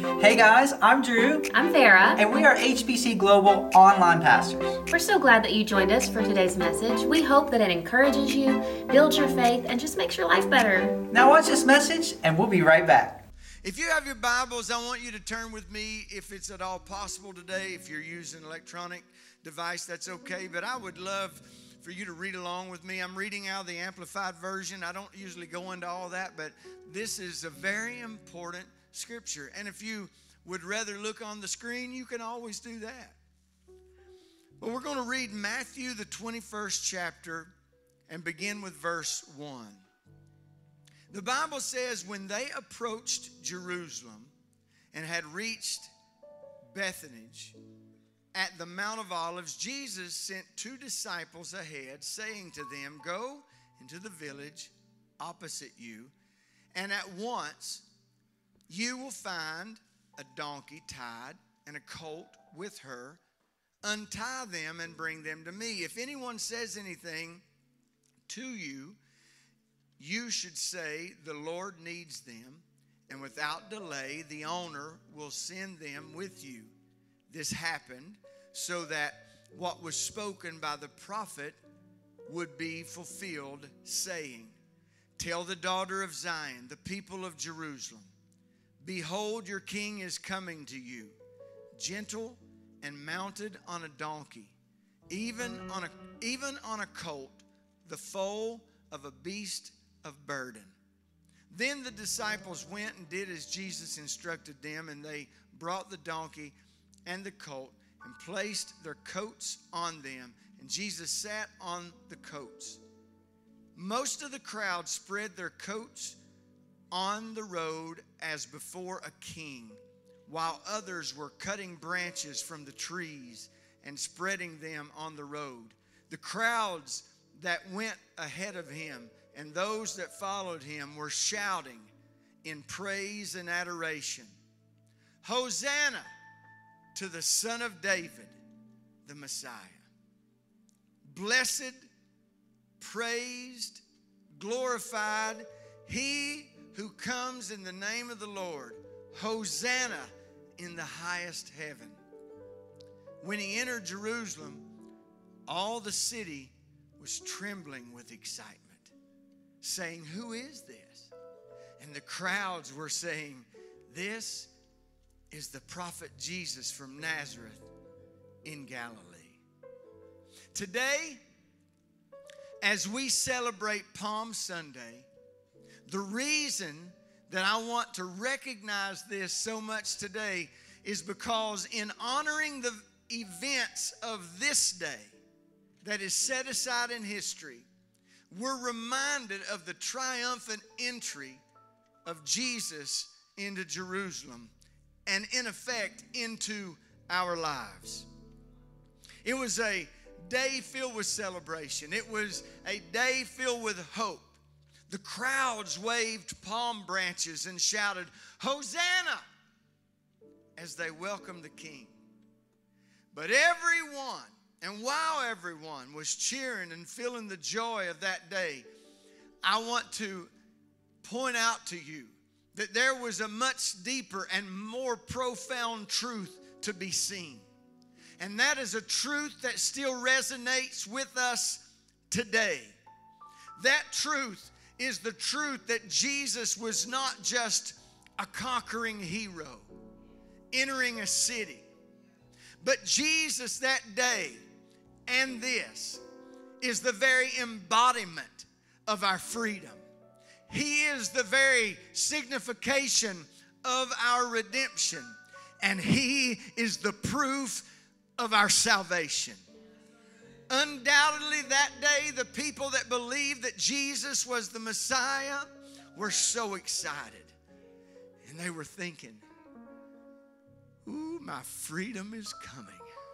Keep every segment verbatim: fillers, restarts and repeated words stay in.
Hey guys, I'm Drew. I'm Farah. And we are H B C Global online pastors. We're so glad that you joined us for today's message. We hope that it encourages you, builds your faith, and just makes your life better. Now watch this message and we'll be right back. If you have your Bibles, I want you to turn with me, if it's at all possible today. If you're using an electronic device, that's okay. But I would love for you to read along with me. I'm reading out of the Amplified Version. I don't usually go into all that, but this is a very important scripture. And if you would rather look on the screen, you can always do that. But we're going to read Matthew, the twenty-first chapter, and begin with verse one. The Bible says, when they approached Jerusalem and had reached Bethphage at the Mount of Olives, Jesus sent two disciples ahead, saying to them, go into the village opposite you, and at once you will find a donkey tied and a colt with her. Untie them and bring them to me. If anyone says anything to you, you should say, the Lord needs them, and without delay the owner will send them with you. This happened so that what was spoken by the prophet would be fulfilled, saying, tell the daughter of Zion, the people of Jerusalem, behold, your king is coming to you, gentle and mounted on a donkey, even on a, even on a colt, the foal of a beast of burden. Then the disciples went and did as Jesus instructed them, and they brought the donkey and the colt and placed their coats on them, and Jesus sat on the coats. Most of the crowd spread their coats on the road as before a king, while others were cutting branches from the trees and spreading them on the road. The crowds that went ahead of him and those that followed him were shouting in praise and adoration, Hosanna to the Son of David, the Messiah. Blessed, praised, glorified, he who comes in the name of the Lord. Hosanna in the highest heaven. When he entered Jerusalem, all the city was trembling with excitement, saying, who is this? And the crowds were saying, this is the prophet Jesus from Nazareth in Galilee. Today, as we celebrate Palm Sunday, the reason that I want to recognize this so much today is because in honoring the events of this day that is set aside in history, we're reminded of the triumphant entry of Jesus into Jerusalem and, in effect, into our lives. It was a day filled with celebration. It was a day filled with hope. The crowds waved palm branches and shouted, Hosanna, as they welcomed the king. But everyone, and while everyone was cheering and feeling the joy of that day, I want to point out to you that there was a much deeper and more profound truth to be seen. And that is a truth that still resonates with us today. That truth is the truth that Jesus was not just a conquering hero entering a city, but Jesus that day and this is the very embodiment of our freedom. He is the very signification of our redemption, and he is the proof of our salvation. Undoubtedly that day, the people that believed that Jesus was the Messiah were so excited. And they were thinking, ooh, my freedom is coming.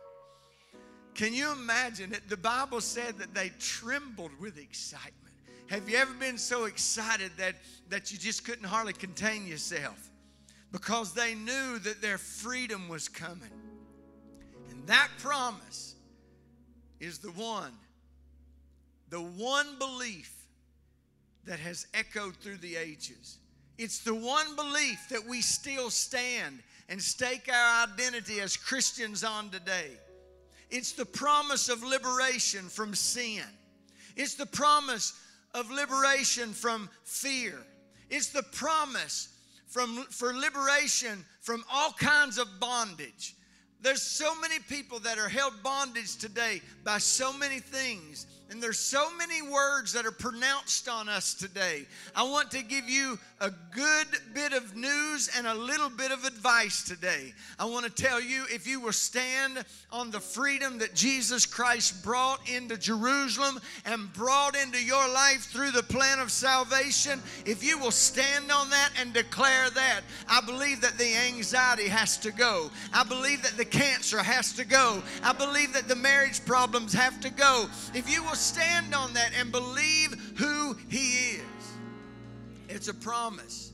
Can you imagine it? The Bible said that they trembled with excitement. Have you ever been so excited that, that you just couldn't hardly contain yourself? Because they knew that their freedom was coming. And that promise is the one, the one belief that has echoed through the ages. It's the one belief that we still stand and stake our identity as Christians on today. It's the promise of liberation from sin. It's the promise of liberation from fear. It's the promise from, for liberation from all kinds of bondage. There's so many people that are held bondage today by so many things. And there's so many words that are pronounced on us today. I want to give you a good bit of news and a little bit of advice today. I want to tell you, if you will stand on the freedom that Jesus Christ brought into Jerusalem and brought into your life through the plan of salvation, if you will stand on that and declare that, I believe that the anxiety has to go. I believe that the cancer has to go. I believe that the marriage problems have to go. If you will stand on that and believe who He is. It's a promise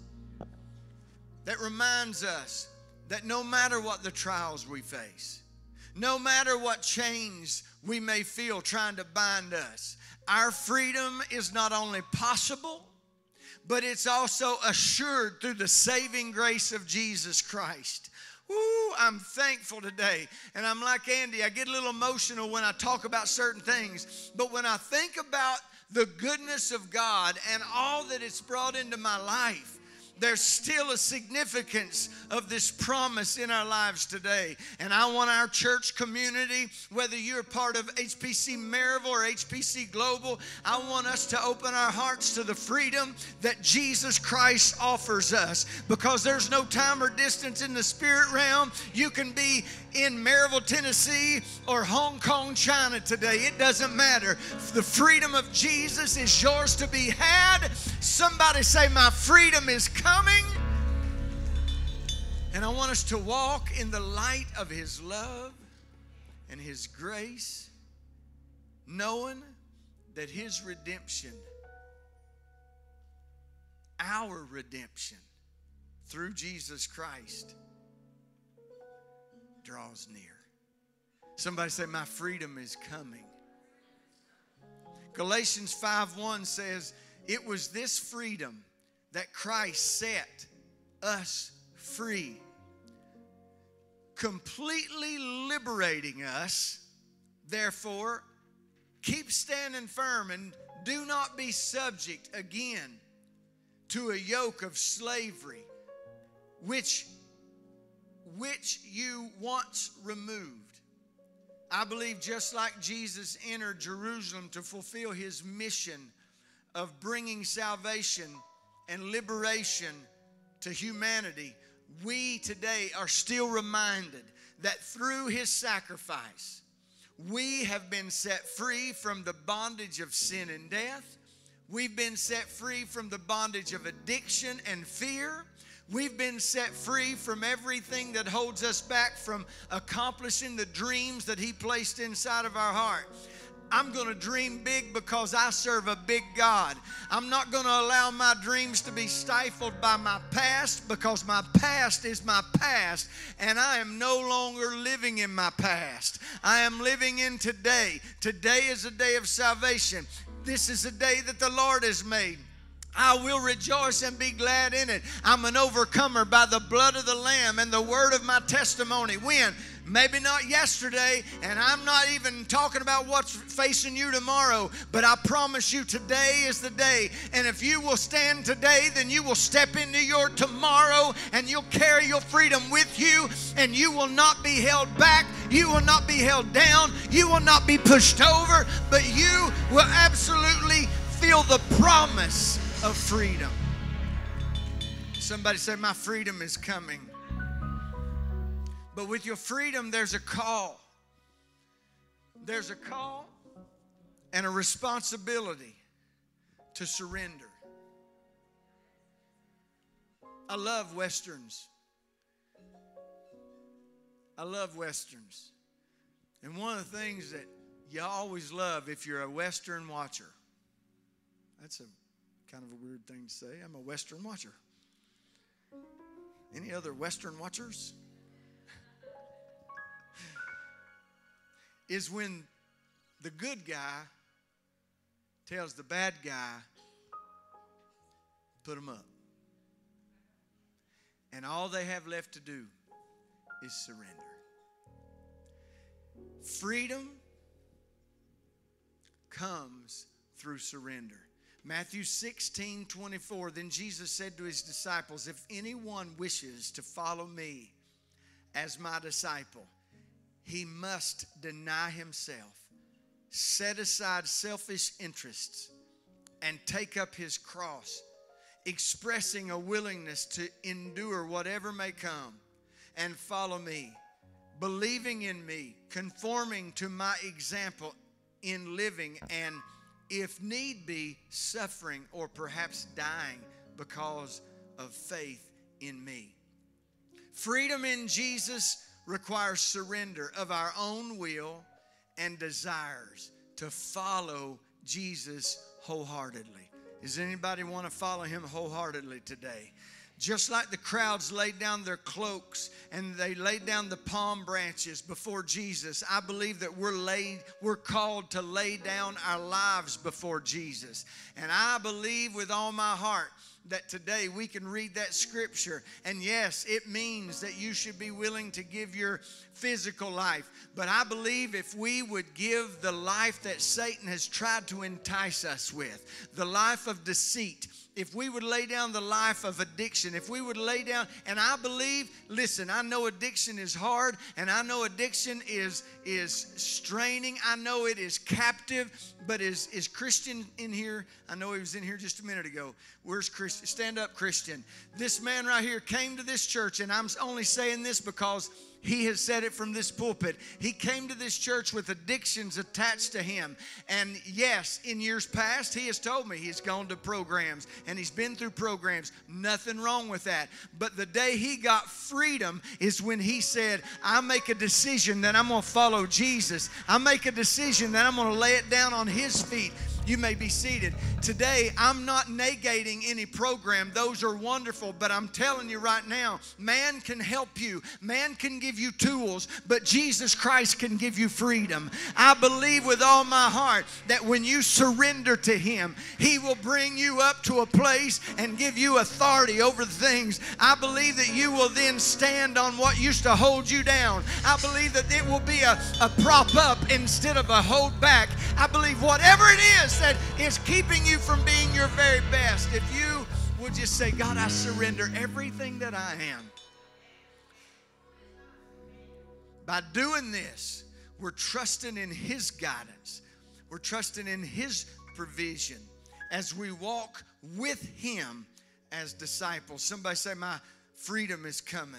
that reminds us that no matter what the trials we face, no matter what chains we may feel trying to bind us, our freedom is not only possible, but it's also assured through the saving grace of Jesus Christ. Woo, I'm thankful today. And I'm like Andy, I get a little emotional when I talk about certain things. But when I think about the goodness of God and all that it's brought into my life, there's still a significance of this promise in our lives today. And I want our church community, whether you're part of H P C Maryville or H P C Global, I want us to open our hearts to the freedom that Jesus Christ offers us. Because there's no time or distance in the spirit realm. You can be in Maryville, Tennessee or Hong Kong, China today. It doesn't matter. The freedom of Jesus is yours to be had. Somebody say, my freedom is coming. And I want us to walk in the light of His love and His grace, knowing that His redemption, our redemption through Jesus Christ, draws near. Somebody say, my freedom is coming. Galatians five one says, it was this freedom that Christ set us free, completely liberating us. Therefore, keep standing firm and do not be subject again to a yoke of slavery, which which you once removed. I believe just like Jesus entered Jerusalem to fulfill His mission of bringing salvation and liberation to humanity, we today are still reminded that through His sacrifice, we have been set free from the bondage of sin and death. We've been set free from the bondage of addiction and fear. We've been set free from everything that holds us back from accomplishing the dreams that He placed inside of our heart. I'm going to dream big because I serve a big God. I'm not going to allow my dreams to be stifled by my past, because my past is my past and I am no longer living in my past. I am living in today. Today is a day of salvation. This is a day that the Lord has made. I will rejoice and be glad in it. I'm an overcomer by the blood of the Lamb and the word of my testimony. When? Maybe not yesterday, and I'm not even talking about what's facing you tomorrow, but I promise you today is the day. And if you will stand today, then you will step into your tomorrow and you'll carry your freedom with you, and you will not be held back. You will not be held down. You will not be pushed over, but you will absolutely feel the promise of freedom. Somebody say, my freedom is coming. But with your freedom, there's a call. There's a call and a responsibility to surrender. I love Westerns. I love Westerns. And one of the things that you always love if you're a Western watcher, that's a kind of a weird thing to say. I'm a Western watcher. Any other Western watchers? Is when the good guy tells the bad guy, put him up. And all they have left to do is surrender. Freedom comes through surrender. Matthew sixteen twenty-four, then Jesus said to his disciples, if anyone wishes to follow me as my disciple, he must deny himself, set aside selfish interests, and take up his cross, expressing a willingness to endure whatever may come, and follow me, believing in me, conforming to my example in living, and if need be, suffering or perhaps dying because of faith in me. Freedom in Jesus requires surrender of our own will and desires to follow Jesus wholeheartedly. Does anybody want to follow him wholeheartedly today? Just like the crowds laid down their cloaks and they laid down the palm branches before Jesus, I believe that we're laid, we're called to lay down our lives before Jesus. And I believe with all my heart that today we can read that scripture. And yes, it means that you should be willing to give your physical life. But I believe if we would give the life that Satan has tried to entice us with, the life of deceit, if we would lay down the life of addiction, if we would lay down, and I believe, listen, I know addiction is hard, and I know addiction is, is straining. I know it is captive, but is, is Christian in here? I know he was in here just a minute ago. Where's Christian? Stand up, Christian. This man right here came to this church, and I'm only saying this because he has said it from this pulpit. He came to this church with addictions attached to him. And yes, in years past, he has told me he's gone to programs and he's been through programs. Nothing wrong with that. But the day he got freedom is when he said, I make a decision that I'm going to follow Jesus. I make a decision that I'm going to lay it down on his feet. You may be seated. Today, I'm not negating any program. Those are wonderful, but I'm telling you right now, man can help you. Man can give you tools, but Jesus Christ can give you freedom. I believe with all my heart that when you surrender to him, he will bring you up to a place and give you authority over things. I believe that you will then stand on what used to hold you down. I believe that it will be a, a prop up instead of a hold back. I believe whatever it is that is keeping you from being your very best, if you would just say, God, I surrender everything that I am. By doing this, we're trusting in his guidance. We're trusting in his provision as we walk with him as disciples. Somebody say, my freedom is coming.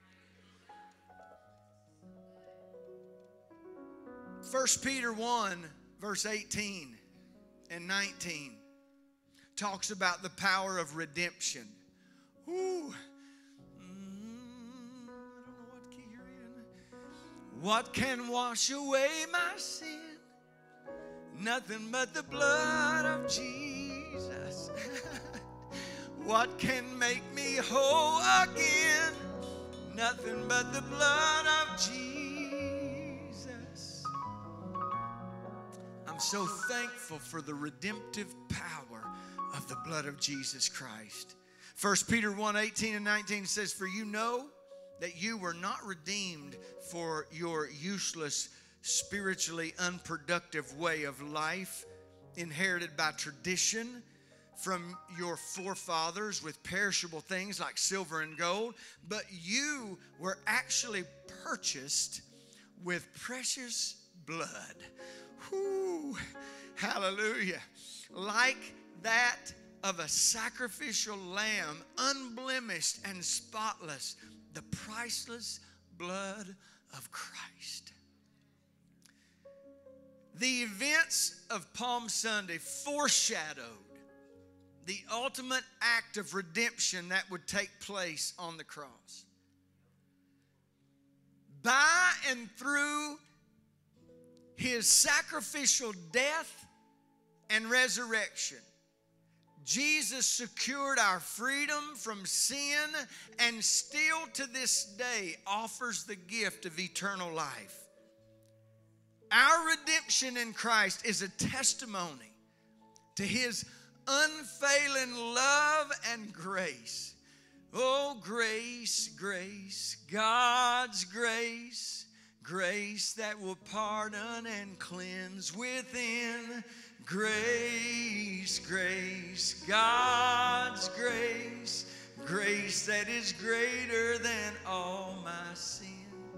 First Peter one, verse eighteen and nineteen talks about the power of redemption. Ooh. Mm, I don't know what key you're in. What can wash away my sin? Nothing but the blood of Jesus. What can make me whole again? Nothing but the blood of Jesus. I'm so thankful for the redemptive power of the blood of Jesus Christ. First Peter one, eighteen and nineteen says, for you know that you were not redeemed for your useless, spiritually unproductive way of life, inherited by tradition from your forefathers with perishable things like silver and gold, but you were actually purchased with precious blood. Whew, hallelujah. Like that of a sacrificial lamb, unblemished and spotless, the priceless blood of Christ. The events of Palm Sunday foreshadowed the ultimate act of redemption that would take place on the cross. By and through his sacrificial death and resurrection, Jesus secured our freedom from sin and still to this day offers the gift of eternal life. Our redemption in Christ is a testimony to his unfailing love and grace. Oh, grace, grace, God's grace, grace that will pardon and cleanse within. Grace, grace, God's grace, grace that is greater than all my sin.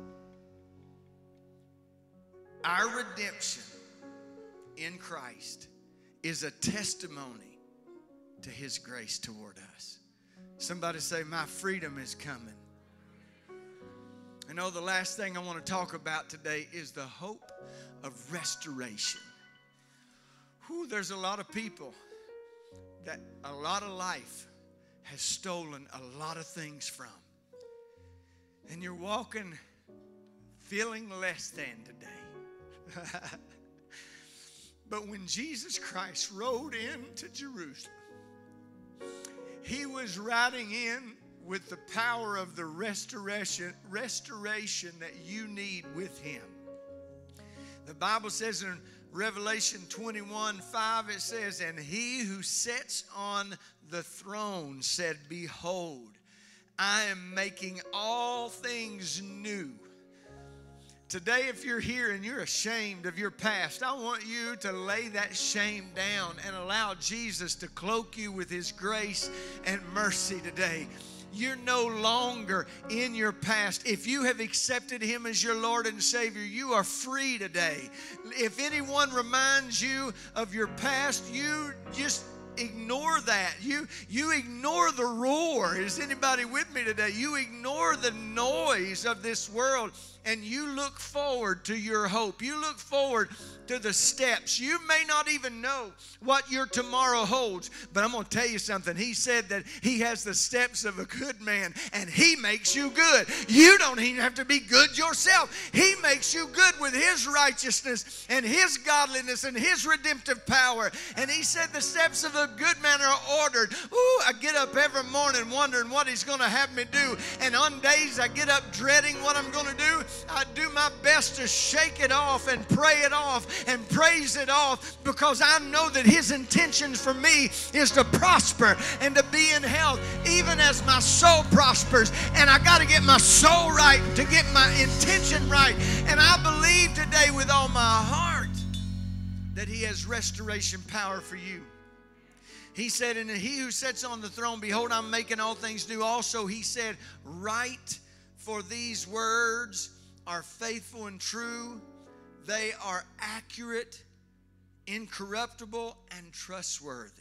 Our redemption in Christ is a testimony to His grace toward us. Somebody say, my freedom is coming. You know, the last thing I want to talk about today is the hope of restoration. Whew, there's a lot of people that a lot of life has stolen a lot of things from. And you're walking feeling less than today. But when Jesus Christ rode into Jerusalem, He was riding in with the power of the restoration, restoration that you need with Him. The Bible says in Revelation twenty-one five, it says, and He who sits on the throne said, behold, I am making all things new. Today, if you're here and you're ashamed of your past, I want you to lay that shame down and allow Jesus to cloak you with His grace and mercy today. You're no longer in your past. If you have accepted Him as your Lord and Savior, you are free today. If anyone reminds you of your past, you just ignore that. You, you ignore the roar. Is anybody with me today? You ignore the noise of this world and you look forward to your hope. You look forward to the steps. You may not even know what your tomorrow holds, but I'm going to tell you something. He said that He has the steps of a good man and He makes you good. You don't even have to be good yourself. He makes you good with His righteousness and His godliness and His redemptive power. And He said the steps of a good man are ordered. Ooh, I get up every morning wondering what He's going to have me do. And on days I get up dreading what I'm going to do, I do my best to shake it off and pray it off and praise it off, because I know that His intentions for me is to prosper and to be in health, even as my soul prospers. And I got to get my soul right to get my intention right. And I believe today with all my heart that He has restoration power for you. He said, and He who sits on the throne, behold, I'm making all things new. Also, He said, write, for these words are faithful and true. They are accurate, incorruptible, and trustworthy.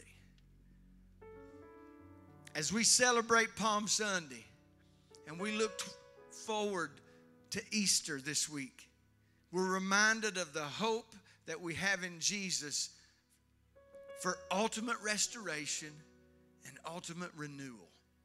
As we celebrate Palm Sunday and we look forward to Easter this week, we're reminded of the hope that we have in Jesus for ultimate restoration and ultimate renewal.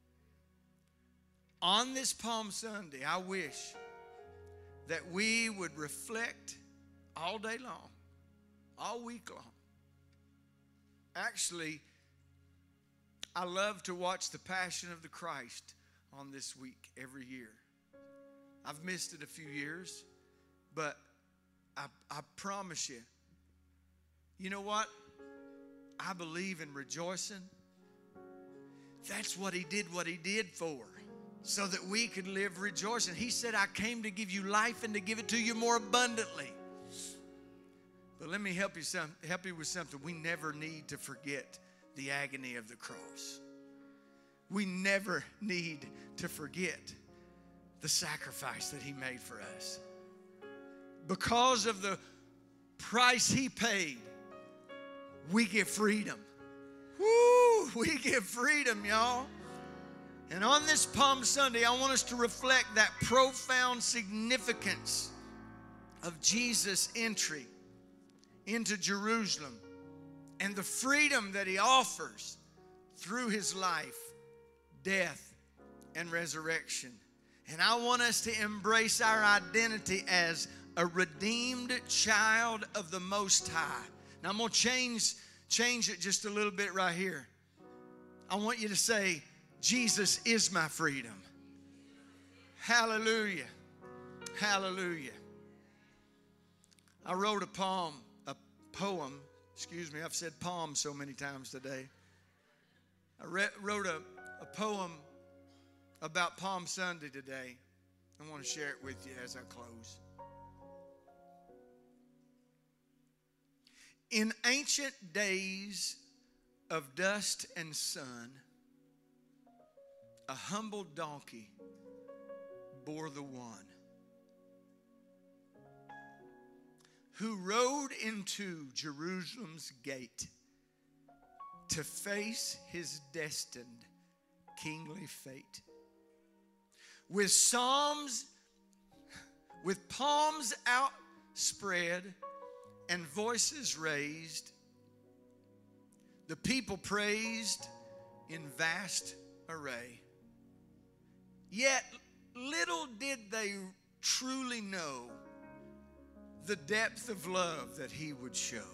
On this Palm Sunday, I wish that we would reflect all day long, all week long. Actually, I love to watch the Passion of the Christ on this week every year. I've missed it a few years, but I, I promise you, you know what? I believe in rejoicing. That's what He did what He did for, so that we could live rejoicing. He said, I came to give you life and to give it to you more abundantly. But let me help you some, help you with something. We never need to forget the agony of the cross. We never need to forget the sacrifice that He made for us. Because of the price He paid, we get freedom. Woo! We get freedom, y'all. And on this Palm Sunday, I want us to reflect that profound significance of Jesus' entry into Jerusalem and the freedom that He offers through His life, death, and resurrection. And I want us to embrace our identity as a redeemed child of the Most High. Now I'm going to change, change it just a little bit right here. I want you to say, Jesus is my freedom. Hallelujah. Hallelujah. I wrote a poem, a poem, excuse me, I've said poem so many times today. I re- wrote a, a poem about Palm Sunday today. I want to share it with you as I close. In ancient days of dust and sun, a humble donkey bore the one who rode into Jerusalem's gate to face his destined kingly fate. With psalms, with palms outspread and voices raised, the people praised in vast array. Yet little did they truly know the depth of love that he would show.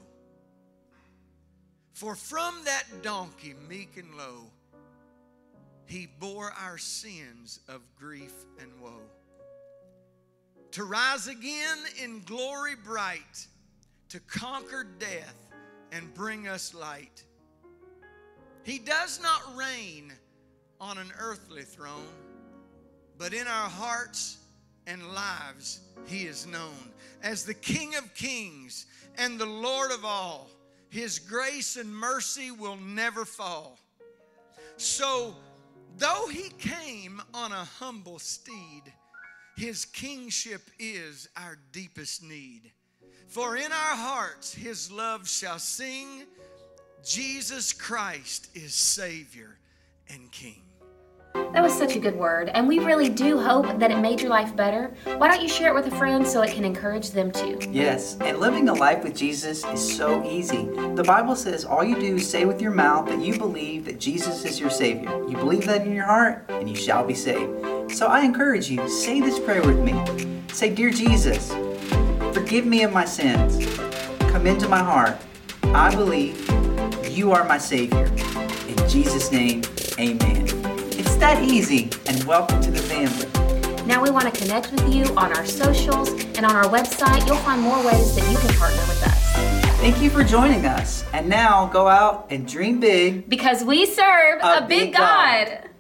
For from that donkey meek and low, he bore our sins of grief and woe, to rise again in glory bright, to conquer death and bring us light. He does not reign on an earthly throne, but in our hearts and lives he is known as the King of Kings and the Lord of all. His grace and mercy will never fall. So, though he came on a humble steed, his kingship is our deepest need. For in our hearts his love shall sing, Jesus Christ is Savior and King. That was such a good word, and we really do hope that it made your life better. Why don't you share it with a friend so it can encourage them too? Yes, and living a life with Jesus is so easy. The Bible says all you do is say with your mouth that you believe that Jesus is your Savior. You believe that in your heart, and you shall be saved. So I encourage you, say this prayer with me. Say, Dear Jesus, forgive me of my sins. Come into my heart. I believe you are my Savior. In Jesus' name, amen. It's that easy, and welcome to the family. Now we want to connect with you on our socials, and on our website you'll find more ways that you can partner with us. Thank you for joining us. And now go out and dream big. Because we serve A a, big big God. God.